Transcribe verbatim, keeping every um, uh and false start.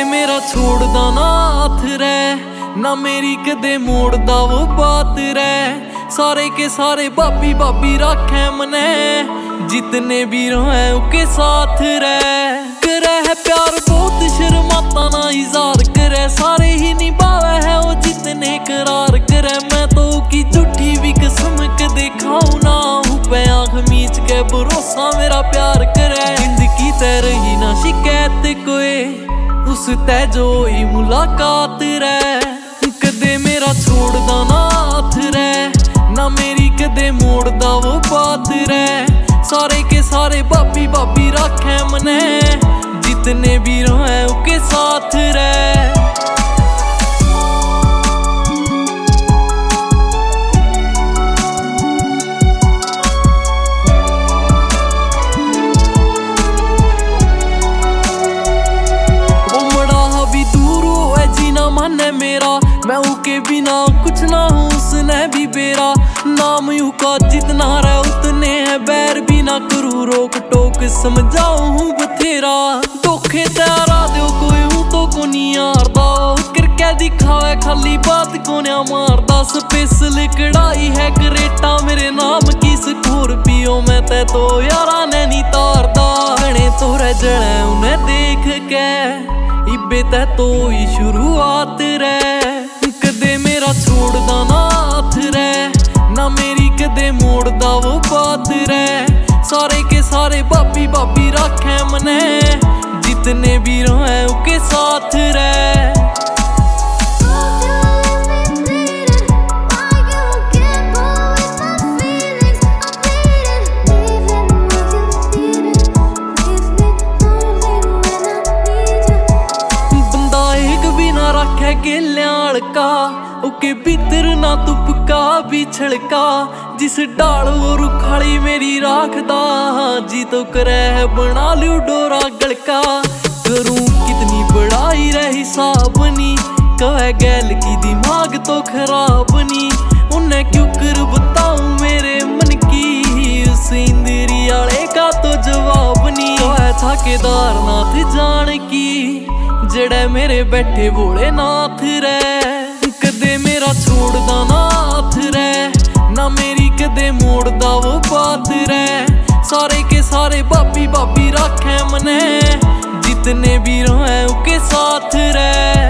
कदे मेरा छोड़दा ना हाथ रे, ना मेरी कदे मोड़दा वो बात रे। सारे के सारे बाबी बाबी राखे मने, जितने भी रोए उनके साथ रे। करे है प्यार बहुत शर्माता ना इज़हार करे, सारे ही निभावे है वो जितने करार करे। मैं तो की झूठी भी कसम कदे खाऊं ना हूँ पे आँख मीच के भरोसा मेरा प्यार करे। जिंदगी तै रही ना शिकायत कोई, उस तै जो ही मुलाकात रे। कदे मेरा छोड़दा ना हाथ रे, ना मेरी कदे मोड़दा वो बात रे। सारे के सारे बाबी बाबी राखे मने, जितने भी रोए उनके साथ रे। मेरा मैं उनके बिना कुछ ना हूँ, उसने भी बेरा नाम का जितना रहा उतने है बैर भी ना करूँ रोक टोक समझाऊँ हूँ बथेरा। धोखे तेरा दो कोई हूँ तो को नहीं हारदा, करके दिखावे खाली बात को ना मारदा। स्पेशल कढ़ाई है करेटा मेरे नाम की स्कॉर्पियो में ते तो यारा ने नहीं तारदा। गणे तो रह जड़े उन्हें देख के इबे ते तो ही शुरुआत रे। कदे मेरा छोड़दा ना हाथ रे, ना मेरी कदे मोड़दा वो बात रे। सारे के सारे बाबी बाबी राखे मने, जितने भी रोए उनके साथ रे। गेल्याल का उके भीतर ना तुपका बिछड़का, जिस डाल वो रुखाली मेरी राखदा। जी तो करे है बना लू डोरा गलका, करूं कितनी बड़ाई रे हिसाब नी। कहे गैल की दिमाग तो खराब नी, उन्हें क्यों कर बताऊं मेरे मन की, उस इंद्री आले का तो जवाब नी। कहे था केदारनाथ जान की, जड़े मेरे बैठे भोलेनाथ रे। कदे मेरा छोड़दा ना हाथ रे, ना मेरी कदे मोड़दा वो बात रे। सारे के सारे बाबी बाबी राखे मने, जितने भी रोए उनके साथ रे।